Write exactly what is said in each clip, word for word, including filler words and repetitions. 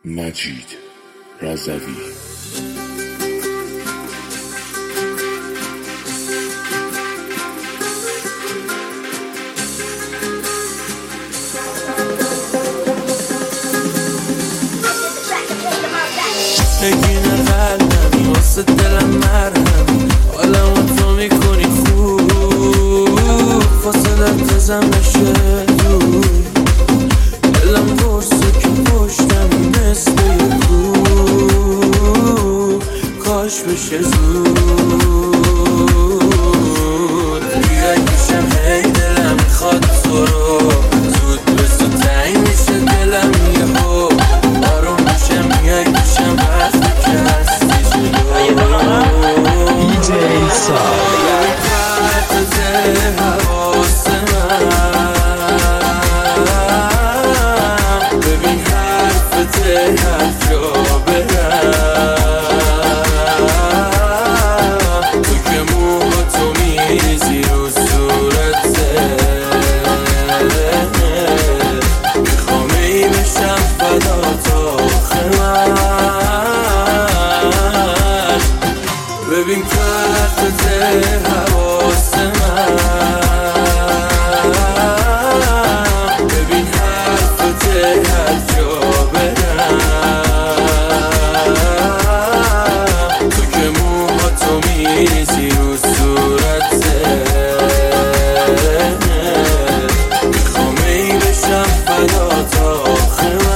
مجید رضوی. نگین قلبمی واسه دلم مرهم، حالمو تو میکنی خوب، فاصلت ازم نشه دور، دلم برسه که پشتمی مثل یه کوه، کاش بشه زود بیای پیشم، هی دلم میخواد تو رو، زود به زود تنگ میشه دلم یهو، آروم میشه میای پیشم وقتی که هستی جلو. دی جی سال پرت حواس من، ببین حرفت هر جا برم، تو که موهاتو میریزی رو صورته، میخوام ای بشم فدا تا آخر من، ببین پرت حواس من، ببین حرفت هر جا برم، تو که موهاتو میریزی رو صورته، میخوام ای بشم فدا تا آخر من.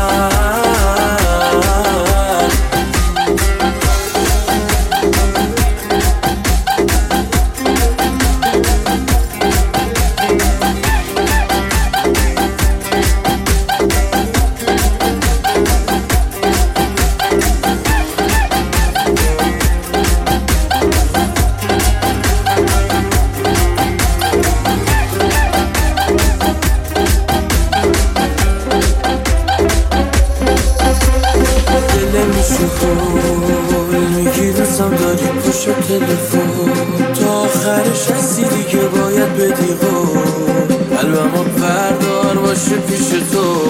میگی دستم داری پشت تلفن، تا آخرش هستی دیگه باید بدی قول، قلبمو بردار باشه پیش تو،